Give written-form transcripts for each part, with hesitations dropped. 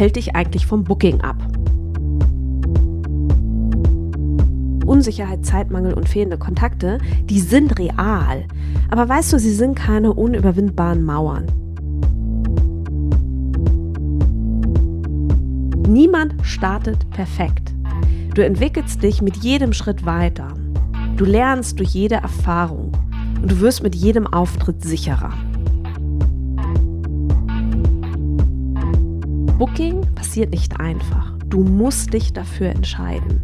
hält dich eigentlich vom Booking ab? Unsicherheit, Zeitmangel und fehlende Kontakte, die sind real. Aber weißt du, sie sind keine unüberwindbaren Mauern. Niemand startet perfekt. Du entwickelst dich mit jedem Schritt weiter. Du lernst durch jede Erfahrung und du wirst mit jedem Auftritt sicherer. Booking passiert nicht einfach. Du musst dich dafür entscheiden.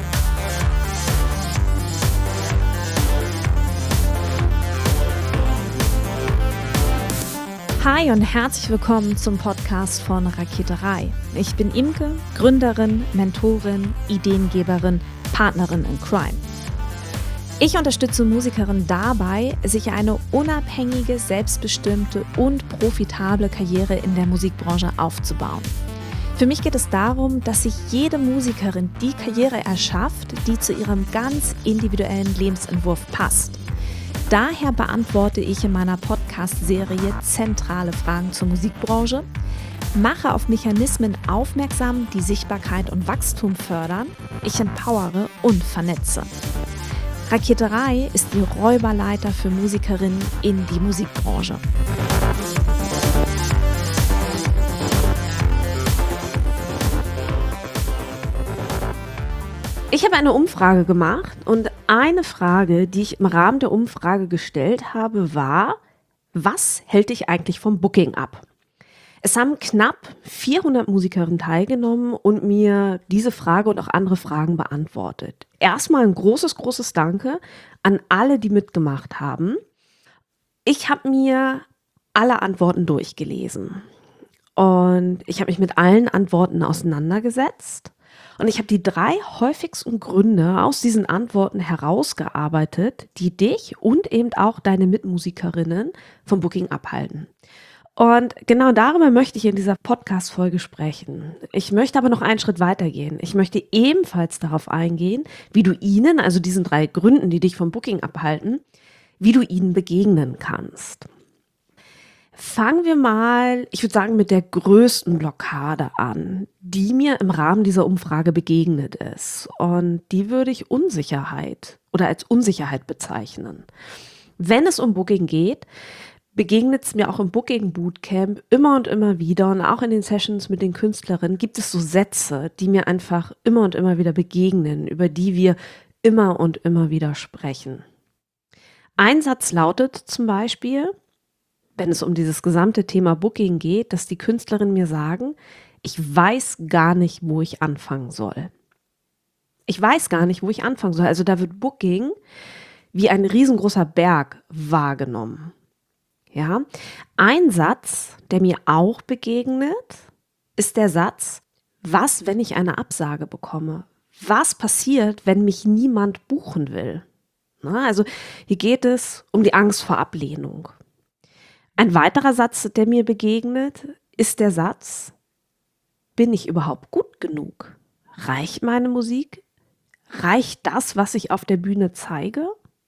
Hi und herzlich willkommen zum Podcast von Raketerei. Ich bin Imke, Gründerin, Mentorin, Ideengeberin, Partnerin in Crime. Ich unterstütze Musikerinnen dabei, sich eine unabhängige, selbstbestimmte und profitable Karriere in der Musikbranche aufzubauen. Für mich geht es darum, dass sich jede Musikerin die Karriere erschafft, die zu ihrem ganz individuellen Lebensentwurf passt. Daher beantworte ich in meiner Podcast-Serie zentrale Fragen zur Musikbranche, mache auf Mechanismen aufmerksam, die Sichtbarkeit und Wachstum fördern, ich empowere und vernetze. Raketerei ist die Räuberleiter für Musikerinnen in die Musikbranche. Ich habe eine Umfrage gemacht und eine Frage, die ich im Rahmen der Umfrage gestellt habe, war: Was hält dich eigentlich vom Booking ab? Es haben knapp 400 Musikerinnen teilgenommen und mir diese Frage und auch andere Fragen beantwortet. Erstmal ein großes Danke an alle, die mitgemacht haben. Ich habe mir alle Antworten durchgelesen und ich habe mich mit allen Antworten auseinandergesetzt. Und ich habe die 3 häufigsten Gründe aus diesen Antworten herausgearbeitet, die dich und eben auch deine Mitmusikerinnen vom Booking abhalten. Und genau darüber möchte ich in dieser Podcast-Folge sprechen. Ich möchte aber noch einen Schritt weitergehen. Ich möchte ebenfalls darauf eingehen, wie du ihnen, also diesen 3 Gründen, die dich vom Booking abhalten, wie du ihnen begegnen kannst. Fangen wir mal, ich würde sagen, mit der größten Blockade an, die mir im Rahmen dieser Umfrage begegnet ist. Und die würde ich Unsicherheit oder als Unsicherheit bezeichnen. Wenn es um Booking geht, begegnet es mir auch im Booking Bootcamp immer und immer wieder und auch in den Sessions mit den Künstlerinnen gibt es so Sätze, die mir einfach immer und immer wieder begegnen, über die wir immer und immer wieder sprechen. Ein Satz lautet zum Beispiel, wenn es um dieses gesamte Thema Booking geht, dass die Künstlerinnen mir sagen: Ich weiß gar nicht, wo ich anfangen soll. Ich weiß gar nicht, wo ich anfangen soll. Also da wird Booking wie ein riesengroßer Berg wahrgenommen. Ja? Ein Satz, der mir auch begegnet, ist der Satz: Was, wenn ich eine Absage bekomme? Was passiert, wenn mich niemand buchen will? Na, also hier geht es um die Angst vor Ablehnung. Ein weiterer Satz, der mir begegnet, ist der Satz: Bin ich überhaupt gut genug? Reicht meine Musik? Reicht das, was ich auf der Bühne zeige?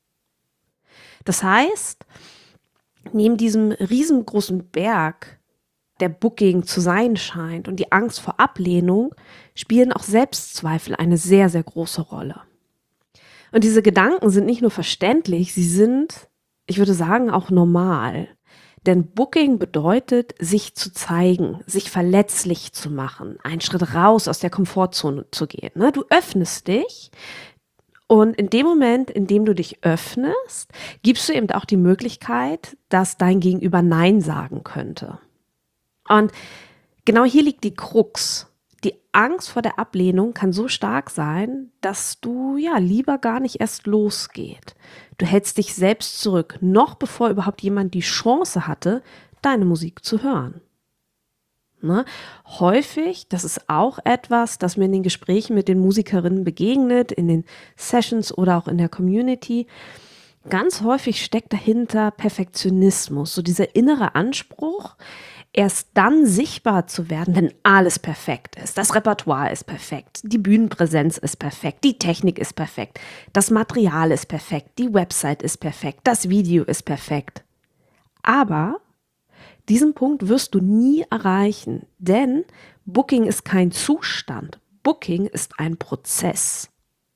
Das heißt, neben diesem riesengroßen Berg, der Booking zu sein scheint und die Angst vor Ablehnung, spielen auch Selbstzweifel eine sehr, sehr große Rolle. Und diese Gedanken sind nicht nur verständlich, sie sind, ich würde sagen, auch normal. Denn Booking bedeutet, sich zu zeigen, sich verletzlich zu machen, einen Schritt raus aus der Komfortzone zu gehen. Ne? Du öffnest dich und in dem Moment, in dem du dich öffnest, gibst du eben auch die Möglichkeit, dass dein Gegenüber Nein sagen könnte. Und genau hier liegt die Krux. Die Angst vor der Ablehnung kann so stark sein, dass du ja lieber gar nicht erst losgeht. Du hältst dich selbst zurück, noch bevor überhaupt jemand die Chance hatte, deine Musik zu hören. Ne? Häufig, das ist auch etwas, das mir in den Gesprächen mit den Musikerinnen begegnet, in den Sessions oder auch in der Community. Ganz häufig steckt dahinter Perfektionismus, so dieser innere Anspruch, erst dann sichtbar zu werden, wenn alles perfekt ist. Das Repertoire ist perfekt, die Bühnenpräsenz ist perfekt, die Technik ist perfekt, das Material ist perfekt, die Website ist perfekt, das Video ist perfekt. Aber diesen Punkt wirst du nie erreichen, denn Booking ist kein Zustand. Booking ist ein Prozess.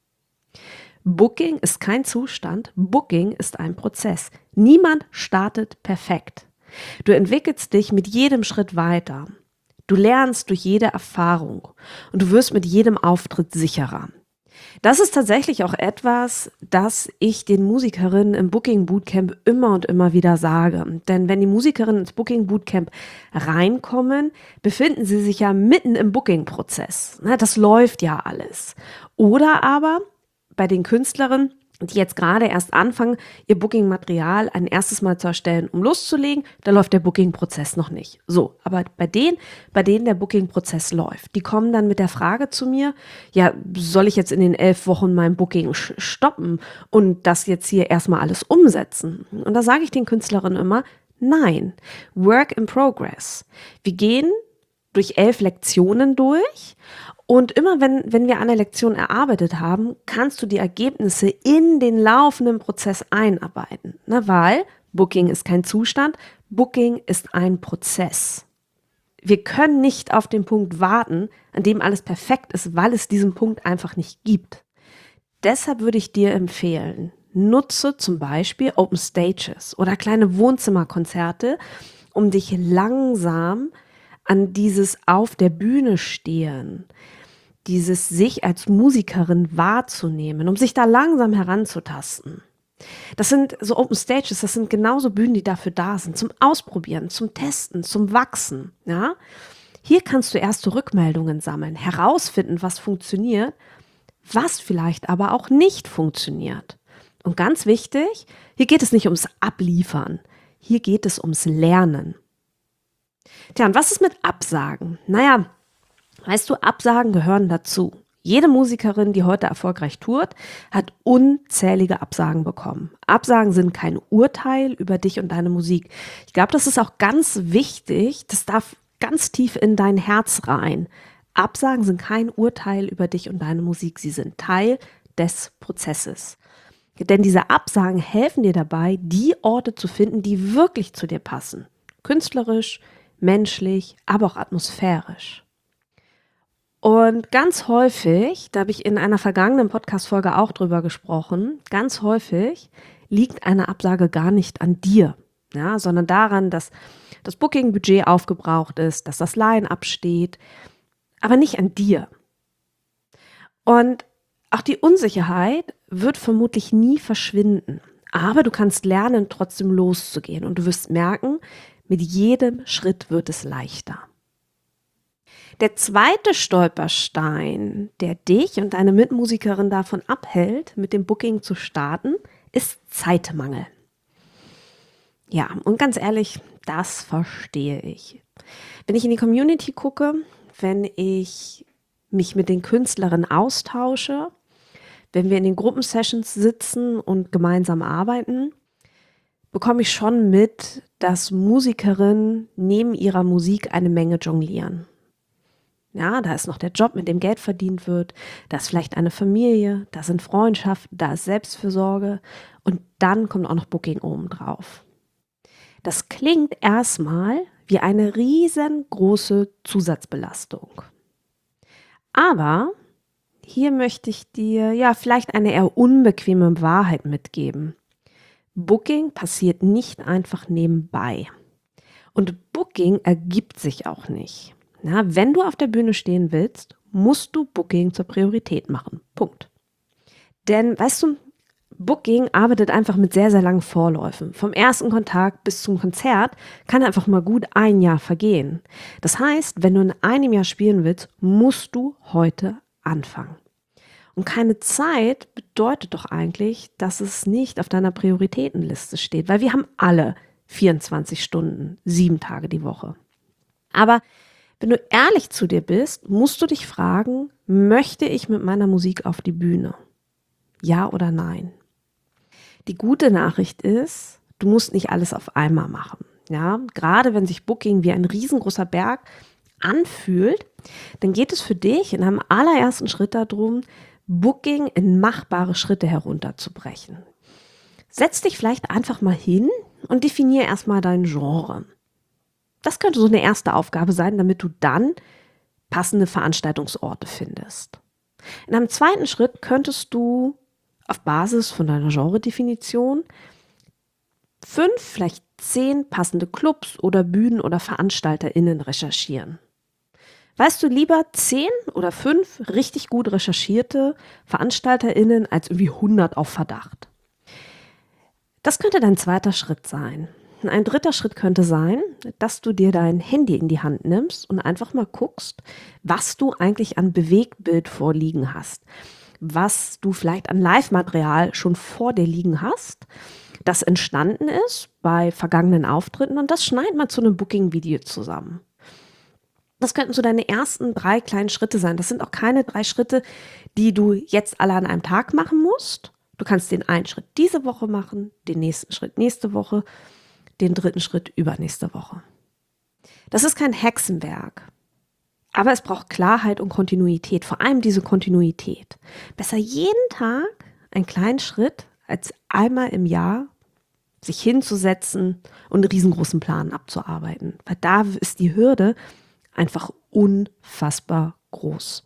Booking ist kein Zustand. Booking ist ein Prozess. Niemand startet perfekt. Du entwickelst dich mit jedem Schritt weiter. Du lernst durch jede Erfahrung und du wirst mit jedem Auftritt sicherer. Das ist tatsächlich auch etwas, das ich den Musikerinnen im Booking Bootcamp immer und immer wieder sage. Denn wenn die Musikerinnen ins Booking Bootcamp reinkommen, befinden sie sich ja mitten im Booking-Prozess. Das läuft ja alles. Oder aber bei den Künstlerinnen, die jetzt gerade erst anfangen, ihr Booking-Material ein erstes Mal zu erstellen, um loszulegen, da läuft der Booking-Prozess noch nicht. So, aber bei denen der Booking-Prozess läuft, die kommen dann mit der Frage zu mir, ja, soll ich jetzt in den 11 Wochen mein Booking stoppen und das jetzt hier erstmal alles umsetzen? Und da sage ich den Künstlerinnen immer, nein, Work in Progress. Wir gehen durch 11 Lektionen durch. Und immer wenn wir eine Lektion erarbeitet haben, kannst du die Ergebnisse in den laufenden Prozess einarbeiten. Weil Booking ist kein Zustand, Booking ist ein Prozess. Wir können nicht auf den Punkt warten, an dem alles perfekt ist, weil es diesen Punkt einfach nicht gibt. Deshalb würde ich dir empfehlen, nutze zum Beispiel Open Stages oder kleine Wohnzimmerkonzerte, um dich langsam an dieses auf der Bühne stehen, dieses sich als Musikerin wahrzunehmen, um sich da langsam heranzutasten. Das sind so Open Stages, das sind genauso Bühnen, die dafür da sind, zum Ausprobieren, zum Testen, zum Wachsen. Ja? Hier kannst du erste Rückmeldungen sammeln, herausfinden, was funktioniert, was vielleicht aber auch nicht funktioniert. Und ganz wichtig, hier geht es nicht ums Abliefern, hier geht es ums Lernen. Tja, und was ist mit Absagen? Naja, weißt du, Absagen gehören dazu. Jede Musikerin, die heute erfolgreich tourt, hat unzählige Absagen bekommen. Absagen sind kein Urteil über dich und deine Musik. Ich glaube, das ist auch ganz wichtig. Das darf ganz tief in dein Herz rein. Absagen sind kein Urteil über dich und deine Musik. Sie sind Teil des Prozesses. Denn diese Absagen helfen dir dabei, die Orte zu finden, die wirklich zu dir passen. Künstlerisch, menschlich, aber auch atmosphärisch. Und ganz häufig, da habe ich in einer vergangenen Podcast-Folge auch drüber gesprochen, ganz häufig liegt eine Absage gar nicht an dir, ja, sondern daran, dass das Booking-Budget aufgebraucht ist, dass das Line-Up steht, aber nicht an dir. Und auch die Unsicherheit wird vermutlich nie verschwinden, aber du kannst lernen, trotzdem loszugehen und du wirst merken, mit jedem Schritt wird es leichter. Der zweite Stolperstein, der dich und deine Mitmusikerin davon abhält, mit dem Booking zu starten, ist Zeitmangel. Ja, und ganz ehrlich, das verstehe ich. Wenn ich in die Community gucke, wenn ich mich mit den Künstlerinnen austausche, wenn wir in den Gruppensessions sitzen und gemeinsam arbeiten, bekomme ich schon mit, dass Musikerinnen neben ihrer Musik eine Menge jonglieren. Ja, da ist noch der Job, mit dem Geld verdient wird, da ist vielleicht eine Familie, da sind Freundschaften, da ist Selbstfürsorge und dann kommt auch noch Booking obendrauf. Das klingt erstmal wie eine riesengroße Zusatzbelastung. Aber hier möchte ich dir ja vielleicht eine eher unbequeme Wahrheit mitgeben. Booking passiert nicht einfach nebenbei. Und Booking ergibt sich auch nicht. Na, wenn du auf der Bühne stehen willst, musst du Booking zur Priorität machen. Punkt. Denn, weißt du, Booking arbeitet einfach mit sehr, sehr langen Vorläufen. Vom ersten Kontakt bis zum Konzert kann einfach mal gut ein Jahr vergehen. Das heißt, wenn du in einem Jahr spielen willst, musst du heute anfangen. Und keine Zeit bedeutet doch eigentlich, dass es nicht auf deiner Prioritätenliste steht, weil wir haben alle 24 Stunden, 7 Tage die Woche. Aber wenn du ehrlich zu dir bist, musst du dich fragen, möchte ich mit meiner Musik auf die Bühne? Ja oder nein? Die gute Nachricht ist, du musst nicht alles auf einmal machen. Ja, gerade wenn sich Booking wie ein riesengroßer Berg anfühlt, dann geht es für dich in einem allerersten Schritt darum, Booking in machbare Schritte herunterzubrechen. Setz dich vielleicht einfach mal hin und definier erstmal dein Genre. Das könnte so eine erste Aufgabe sein, damit du dann passende Veranstaltungsorte findest. In einem zweiten Schritt könntest du auf Basis von deiner Genredefinition 5, vielleicht 10 passende Clubs oder Bühnen oder VeranstalterInnen recherchieren. Weißt du, lieber 10 oder 5 richtig gut recherchierte VeranstalterInnen als irgendwie 100 auf Verdacht. Das könnte dein zweiter Schritt sein. Ein dritter Schritt könnte sein, dass du dir dein Handy in die Hand nimmst und einfach mal guckst, was du eigentlich an Bewegtbild vorliegen hast, was du vielleicht an Live-Material schon vor dir liegen hast, das entstanden ist bei vergangenen Auftritten, und das schneid mal zu einem Booking-Video zusammen. Das könnten so deine ersten 3 kleinen Schritte sein. Das sind auch keine 3 Schritte, die du jetzt alle an einem Tag machen musst. Du kannst den einen Schritt diese Woche machen, den nächsten Schritt nächste Woche, den dritten Schritt übernächste Woche. Das ist kein Hexenwerk, aber es braucht Klarheit und Kontinuität, vor allem diese Kontinuität. Besser jeden Tag einen kleinen Schritt, als einmal im Jahr sich hinzusetzen und einen riesengroßen Plan abzuarbeiten. Weil da ist die Hürde einfach unfassbar groß.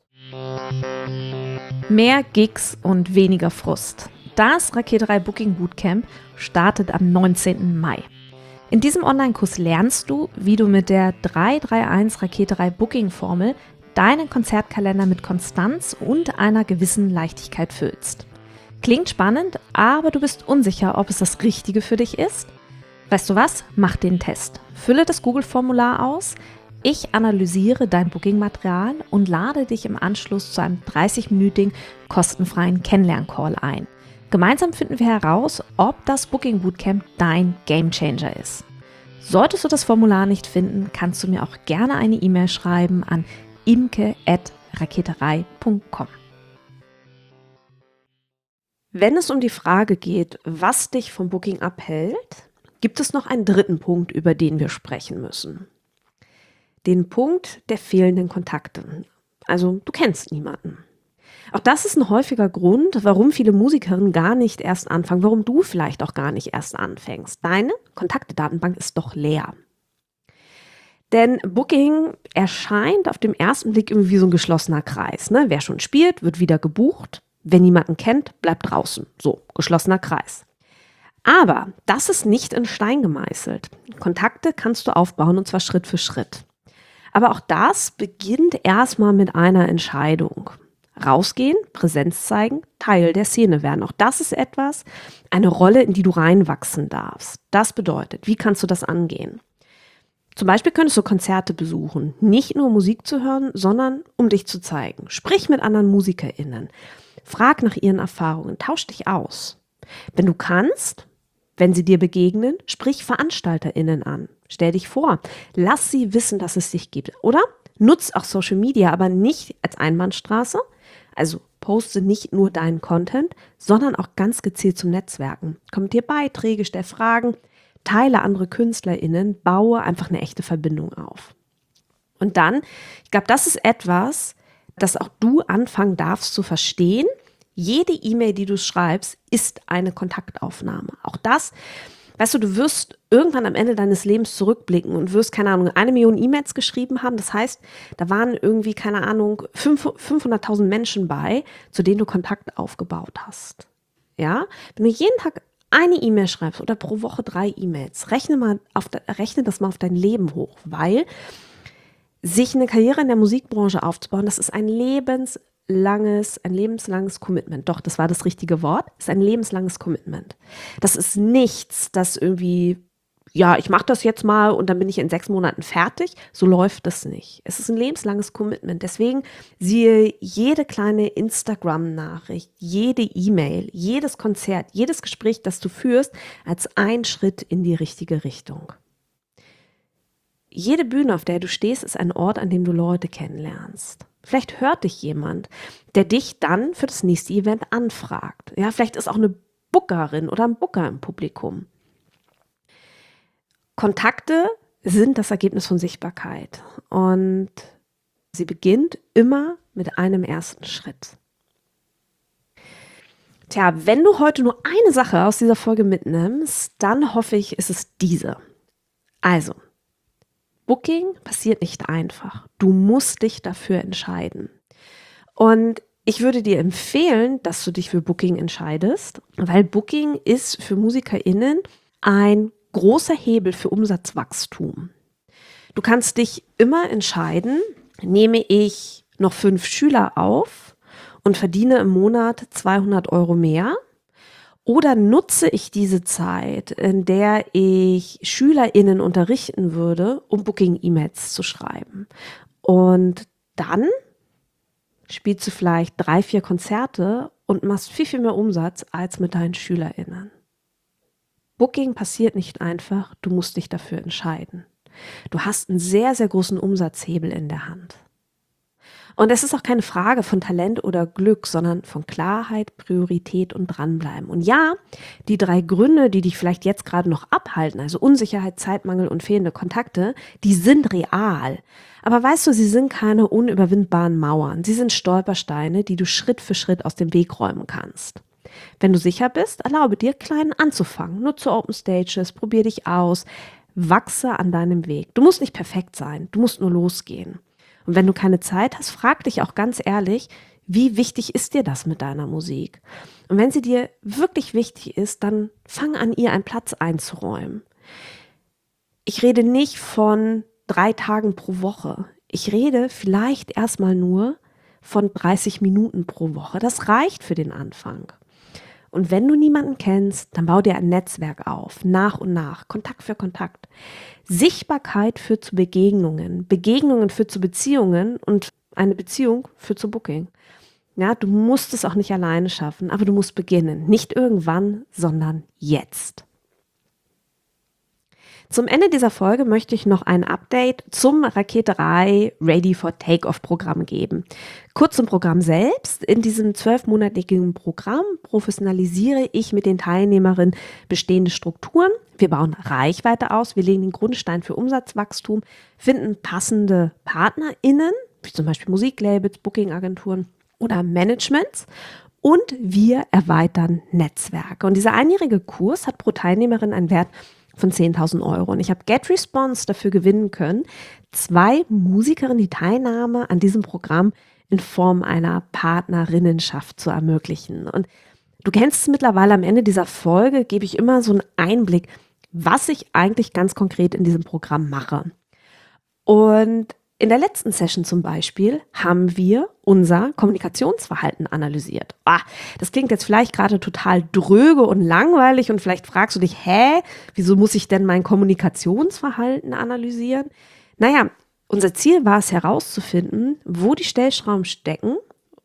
Mehr Gigs und weniger Frust. Das Raketerei Booking Bootcamp startet am 19. Mai. In diesem Online-Kurs lernst du, wie du mit der 331 Raketerei Booking Formel deinen Konzertkalender mit Konstanz und einer gewissen Leichtigkeit füllst. Klingt spannend, aber du bist unsicher, ob es das Richtige für dich ist? Weißt du was? Mach den Test. Fülle das Google-Formular aus. Ich analysiere dein Booking-Material und lade dich im Anschluss zu einem 30-minütigen kostenfreien Kennenlern-Call ein. Gemeinsam finden wir heraus, ob das Booking Bootcamp dein Gamechanger ist. Solltest du das Formular nicht finden, kannst du mir auch gerne eine E-Mail schreiben an imke@raketerei.com. Wenn es um die Frage geht, was dich vom Booking abhält, gibt es noch einen dritten Punkt, über den wir sprechen müssen. Den Punkt der fehlenden Kontakte. Also du kennst niemanden. Auch das ist ein häufiger Grund, warum viele Musikerinnen gar nicht erst anfangen, warum du vielleicht auch gar nicht erst anfängst. Deine Kontaktedatenbank ist doch leer. Denn Booking erscheint auf den ersten Blick irgendwie wie so ein geschlossener Kreis. Ne? Wer schon spielt, wird wieder gebucht. Wer niemanden kennt, bleibt draußen. So, geschlossener Kreis. Aber das ist nicht in Stein gemeißelt. Kontakte kannst du aufbauen, und zwar Schritt für Schritt. Aber auch das beginnt erstmal mit einer Entscheidung. Rausgehen, Präsenz zeigen, Teil der Szene werden. Auch das ist etwas, eine Rolle, in die du reinwachsen darfst. Das bedeutet, wie kannst du das angehen? Zum Beispiel könntest du Konzerte besuchen, nicht nur Musik zu hören, sondern um dich zu zeigen. Sprich mit anderen MusikerInnen, frag nach ihren Erfahrungen, tausch dich aus. Wenn du kannst, wenn sie dir begegnen, sprich VeranstalterInnen an. Stell dich vor, lass sie wissen, dass es dich gibt. Oder nutz auch Social Media, aber nicht als Einbahnstraße. Also poste nicht nur deinen Content, sondern auch ganz gezielt zum Netzwerken. Kommentier Beiträge, stell Fragen, teile andere KünstlerInnen, baue einfach eine echte Verbindung auf. Und dann, ich glaube, das ist etwas, das auch du anfangen darfst zu verstehen. Jede E-Mail, die du schreibst, ist eine Kontaktaufnahme. Auch das, weißt du, du wirst irgendwann am Ende deines Lebens zurückblicken und wirst, keine Ahnung, 1 Million E-Mails geschrieben haben. Das heißt, da waren irgendwie, keine Ahnung, 500.000 Menschen bei, zu denen du Kontakt aufgebaut hast. Ja, wenn du jeden Tag eine E-Mail schreibst oder pro Woche 3 E-Mails, rechne das mal auf dein Leben hoch, weil sich eine Karriere in der Musikbranche aufzubauen, das ist ein lebenslanges Commitment. Doch, das war das richtige Wort. Das ist ein lebenslanges Commitment. Das ist nichts, das irgendwie, ja, ich mache das jetzt mal und dann bin ich in 6 Monaten fertig. So läuft das nicht. Es ist ein lebenslanges Commitment. Deswegen siehe jede kleine Instagram-Nachricht, jede E-Mail, jedes Konzert, jedes Gespräch, das du führst, als ein Schritt in die richtige Richtung. Jede Bühne, auf der du stehst, ist ein Ort, an dem du Leute kennenlernst. Vielleicht hört dich jemand, der dich dann für das nächste Event anfragt. Ja, vielleicht ist auch eine Bookerin oder ein Booker im Publikum. Kontakte sind das Ergebnis von Sichtbarkeit und sie beginnt immer mit einem ersten Schritt. Tja, wenn du heute nur eine Sache aus dieser Folge mitnimmst, dann hoffe ich, ist es diese. Also, Booking passiert nicht einfach. Du musst dich dafür entscheiden. Und ich würde dir empfehlen, dass du dich für Booking entscheidest, weil Booking ist für MusikerInnen ein großer Hebel für Umsatzwachstum. Du kannst dich immer entscheiden, nehme ich noch 5 Schüler auf und verdiene im Monat 200 € mehr, oder nutze ich diese Zeit, in der ich SchülerInnen unterrichten würde, um Booking-E-Mails zu schreiben. Und dann spielst du vielleicht 3, 4 Konzerte und machst viel, viel mehr Umsatz als mit deinen SchülerInnen. Booking passiert nicht einfach, du musst dich dafür entscheiden. Du hast einen sehr, sehr großen Umsatzhebel in der Hand. Und es ist auch keine Frage von Talent oder Glück, sondern von Klarheit, Priorität und Dranbleiben. Und ja, die 3 Gründe, die dich vielleicht jetzt gerade noch abhalten, also Unsicherheit, Zeitmangel und fehlende Kontakte, die sind real. Aber weißt du, sie sind keine unüberwindbaren Mauern. Sie sind Stolpersteine, die du Schritt für Schritt aus dem Weg räumen kannst. Wenn du sicher bist, erlaube dir, klein anzufangen. Nutze Open Stages, probier dich aus, wachse an deinem Weg. Du musst nicht perfekt sein, du musst nur losgehen. Und wenn du keine Zeit hast, frag dich auch ganz ehrlich, wie wichtig ist dir das mit deiner Musik? Und wenn sie dir wirklich wichtig ist, dann fang an, ihr einen Platz einzuräumen. Ich rede nicht von 3 Tagen pro Woche. Ich rede vielleicht erstmal nur von 30 Minuten pro Woche. Das reicht für den Anfang. Und wenn du niemanden kennst, dann bau dir ein Netzwerk auf, nach und nach, Kontakt für Kontakt. Sichtbarkeit führt zu Begegnungen, Begegnungen führt zu Beziehungen und eine Beziehung führt zu Booking. Ja, du musst es auch nicht alleine schaffen, aber du musst beginnen. Nicht irgendwann, sondern jetzt. Zum Ende dieser Folge möchte ich noch ein Update zum Rakete3 Ready for Takeoff Programm geben. Kurz zum Programm selbst. In diesem 12-monatigen Programm professionalisiere ich mit den Teilnehmerinnen bestehende Strukturen. Wir bauen Reichweite aus, wir legen den Grundstein für Umsatzwachstum, finden passende PartnerInnen, wie zum Beispiel Musiklabels, Bookingagenturen oder Managements. Und wir erweitern Netzwerke. Und dieser einjährige Kurs hat pro Teilnehmerin einen Wert von 10.000 €. Und ich habe GetResponse dafür gewinnen können, 2 Musikerinnen die Teilnahme an diesem Programm in Form einer Partnerinnenschaft zu ermöglichen. Und du kennst es mittlerweile, am Ende dieser Folge gebe ich immer so einen Einblick, was ich eigentlich ganz konkret in diesem Programm mache. Und in der letzten Session zum Beispiel haben wir unser Kommunikationsverhalten analysiert. Das klingt jetzt vielleicht gerade total dröge und langweilig und vielleicht fragst du dich, wieso muss ich denn mein Kommunikationsverhalten analysieren? Naja, unser Ziel war es herauszufinden, wo die Stellschrauben stecken,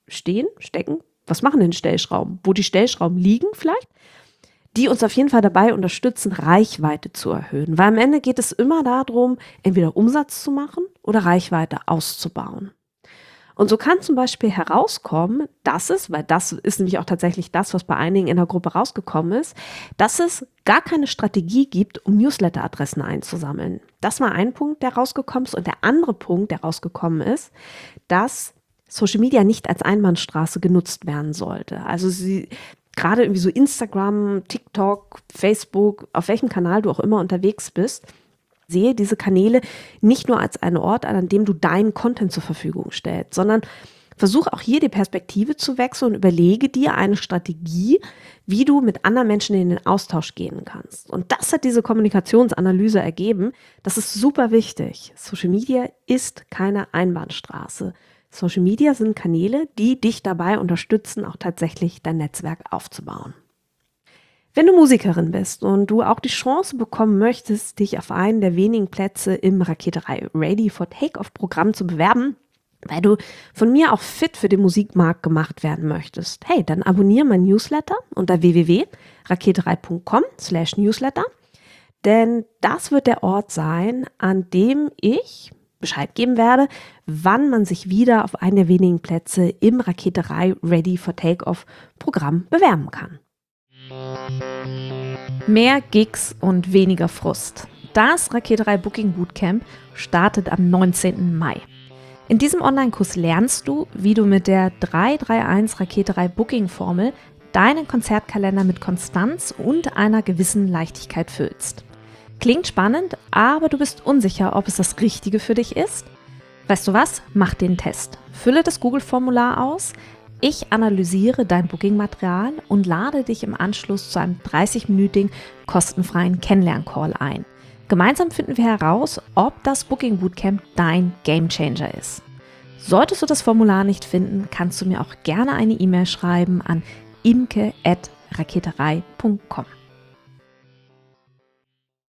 was machen denn Stellschrauben? Wo die Stellschrauben liegen vielleicht? Die uns auf jeden Fall dabei unterstützen, Reichweite zu erhöhen. Weil am Ende geht es immer darum, entweder Umsatz zu machen oder Reichweite auszubauen. Und so kann zum Beispiel herauskommen, weil das ist nämlich auch tatsächlich das, was bei einigen in der Gruppe rausgekommen ist, dass es gar keine Strategie gibt, um Newsletter-Adressen einzusammeln. Das war ein Punkt, der rausgekommen ist. Und der andere Punkt, der rausgekommen ist, dass Social Media nicht als Einbahnstraße genutzt werden sollte. Also gerade irgendwie so Instagram, TikTok, Facebook, auf welchem Kanal du auch immer unterwegs bist, sehe diese Kanäle nicht nur als einen Ort, an dem du deinen Content zur Verfügung stellst, sondern versuche auch hier die Perspektive zu wechseln und überlege dir eine Strategie, wie du mit anderen Menschen in den Austausch gehen kannst. Und das hat diese Kommunikationsanalyse ergeben. Das ist super wichtig. Social Media ist keine Einbahnstraße. Social Media sind Kanäle, die dich dabei unterstützen, auch tatsächlich dein Netzwerk aufzubauen. Wenn du Musikerin bist und du auch die Chance bekommen möchtest, dich auf einen der wenigen Plätze im Rakete3 Ready for Takeoff Programm zu bewerben, weil du von mir auch fit für den Musikmarkt gemacht werden möchtest, dann abonniere mein Newsletter unter www.rakete3.com/Newsletter, denn das wird der Ort sein, an dem ich Bescheid geben werde, wann man sich wieder auf einen der wenigen Plätze im Rakete3 Ready for Takeoff Programm bewerben kann. Mehr Gigs und weniger Frust. Das Rakete3 Booking Bootcamp startet am 19. Mai. In diesem Online-Kurs lernst du, wie du mit der 331 Rakete3 Booking Formel deinen Konzertkalender mit Konstanz und einer gewissen Leichtigkeit füllst. Klingt spannend, aber du bist unsicher, ob es das Richtige für dich ist? Weißt du was? Mach den Test. Fülle das Google-Formular aus. Ich analysiere dein Booking-Material und lade dich im Anschluss zu einem 30-minütigen kostenfreien Kennenlern-Call ein. Gemeinsam finden wir heraus, ob das Booking Bootcamp dein Gamechanger ist. Solltest du das Formular nicht finden, kannst du mir auch gerne eine E-Mail schreiben an imke@raketerei.com.